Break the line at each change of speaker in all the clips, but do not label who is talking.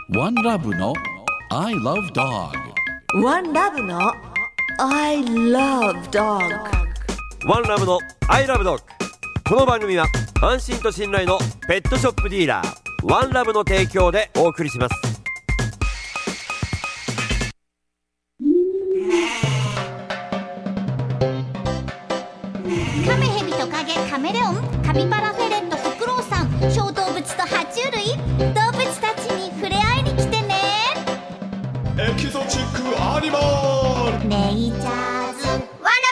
ワンラブの I love dog。
ワンラブの I love dog。
ワンラブの I love dog。 この番組は安心と信頼のペットショップディーラーワンラブの提供でお送りします。
カメヘビトカゲカメレオンカピバラフェレットフクロウさん小動物と爬虫類動物たちに触れ合いに来てね。
エキゾチックアニマル
ネイチャーズワンラブグル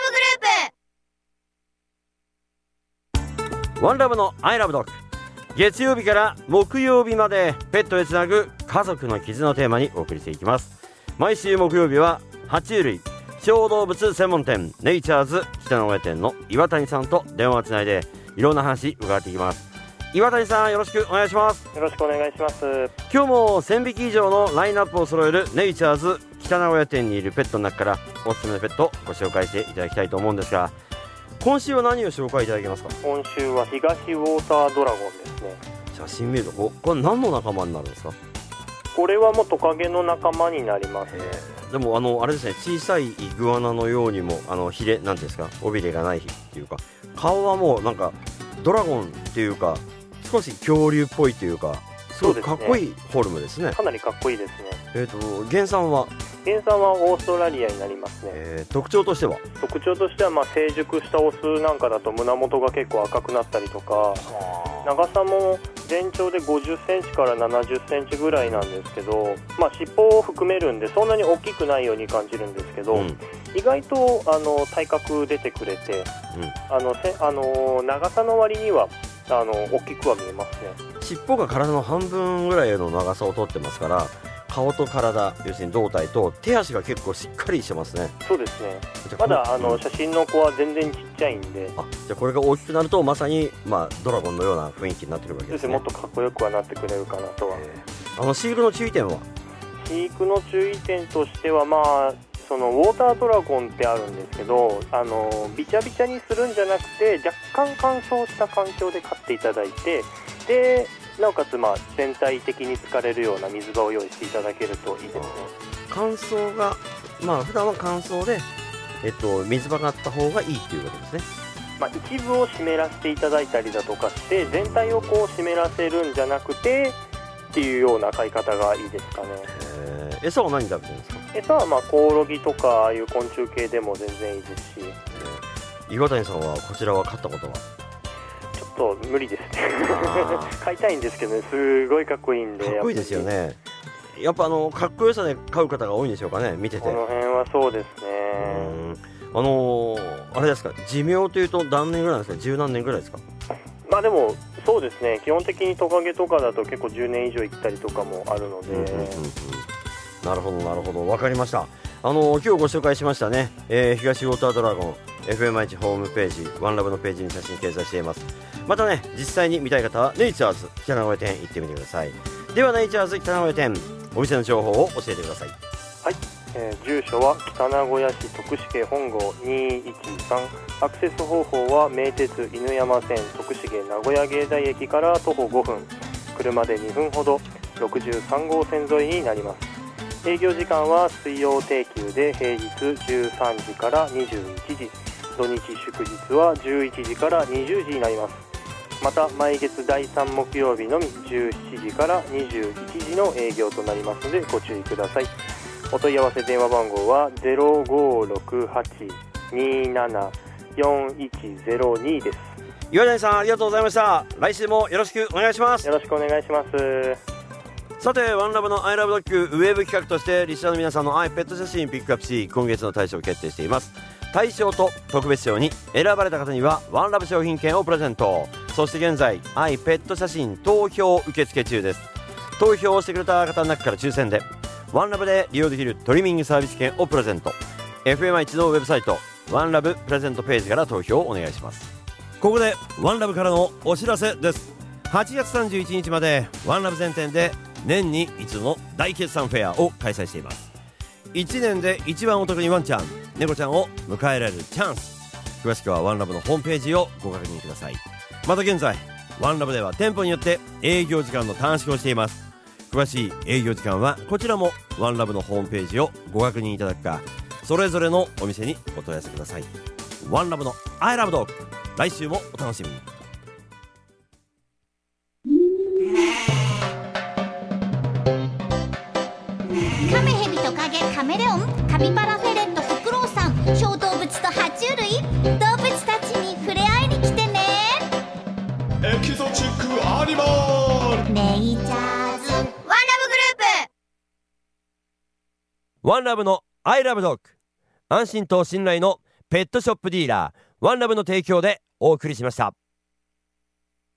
ープ。
ワンラブの I love dog。 月曜日から木曜日までペットへつなぐ家族の絆のテーマにお送りしていきます。毎週木曜日は爬虫類小動物専門店ネイチャーズ北野親店の岩谷さんと電話をつないでいろんな話伺っていきます。岩谷さん、よろしくお願いします。
よろしくお願いします。
今日も1000匹以上のラインナップを揃えるネイチャーズ北名古屋店にいるペットの中からおすすめのペットをご紹介していただきたいと思うんですが、今週は何を紹介いただけますか？
今週は東ウォータードラゴンですね。
写真見るとこれ何の仲間になるんですか？
これはもうトカゲの仲間になります。
でもあれですね、小さいイグアナのようにもヒレなんていうんですか、尾びれがないっていうか、顔はもうなんかドラゴンっていうか少し恐竜っぽいというか、すごいかっこいいフォルムですね。
かなりかっこいいですね。
原産は
オーストラリアになりますね。
特徴としては
成熟したオスなんかだと胸元が結構赤くなったりとか、長さも全長で50センチから70センチぐらいなんですけど、尻尾を含めるんでそんなに大きくないように感じるんですけど、意外と体格出てくれて、長さの割には大きくは見えますね。
尻尾が体の半分ぐらいの長さをとってますから、顔と体、要するに胴体と手足が結構しっかりしてますね。
そうですね。まだ写真の子は全然ちっちゃいんで、
じゃあこれが大きくなるとまさに、ドラゴンのような雰囲気になってくるわけですね。
もっとかっこよくはなってくれるかなとは。
飼育の注意点は？
飼育の注意点としては、そのウォータードラゴンってあるんですけど、ビチャビチャにするんじゃなくて若干乾燥した環境で飼っていただいて、でなおかつ全体的に疲れるような水場を用意していただけるといいですね。
乾燥が普段は乾燥で、水場があった方がいいっていうわけですね。
一部を湿らせていただいたりだとかして全体をこう湿らせるんじゃなくてっていうような飼い方がいいですかね。
餌は何食べてるんですか？
餌はコオロギとかああいう昆虫系でも全然いいですし。
岩谷さんはこちらは飼ったことは？
ちょっと無理ですね飼いたいんですけどね、すごいかっこいいんで。
かっこいいですよね。やっぱかっこよさで飼う方が多いんでしょうかね、見てて。
この辺はそうですね。
あれですか、寿命というと何年ぐらいなんですか？十何年ぐらいですか？
でもそうですね、基本的にトカゲとかだと結構10年以上生きたりとかもあるので、
なるほどなるほど、分かりました。今日ご紹介しましたね、東ウォータードラゴン FM1 ホームページワンラブのページに写真掲載しています。またね、実際に見たい方はネイチャーズ北名古屋店行ってみてください。ではネイチャーズ北名古屋店、お店の情報を教えてください。
はい、住所は北名古屋市徳重本郷213。アクセス方法は名鉄犬山線徳重名古屋芸大駅から徒歩5分、車で2分ほど、63号線沿いになります。営業時間は水曜定休で平日13時から21時、土日祝日は11時から20時になります。また毎月第3木曜日のみ17時から21時の営業となりますのでご注意ください。お問い合わせ電話番号は 0568-274102 です。
岩谷さん、ありがとうございました。来週もよろしくお願いします。
よろしくお願いします。
さて、ワンラブの I love dog ウェブ企画としてリスナーの皆さんの愛ペット写真ピックアップし、今月の大賞を決定しています。大賞と特別賞に選ばれた方にはワンラブ商品券をプレゼント。そして現在愛ペット写真投票受付中です。投票をしてくれた方の中から抽選でワンラブで利用できるトリミングサービス券をプレゼント。 FM1 のウェブサイトワンラブプレゼントページから投票をお願いします。ここでワンラブからのお知らせです。8月31日までワンラブ全店で年に一度の大決算フェアを開催しています。1年で一番お得にワンちゃん、猫ちゃんを迎えられるチャンス。詳しくはワンラブのホームページをご確認ください。また現在ワンラブでは店舗によって営業時間の短縮をしています。 詳しい営業時間はこちらもワンラブのホームページをご確認いただくか、それぞれのお店にお問い合わせください。ワンラブの I love dog、 来週もお楽しみに。
カメヘビトカゲカメレオンカピバラフェレットフクロウさん小動物と爬虫類動物たちに触れ合いに来てね。
エキゾチックアニマル。
ネイチャーズワンラブグループ。
ワンラブの I love dog、 安心と信頼のペットショップディーラーワンラブの提供でお送りしました。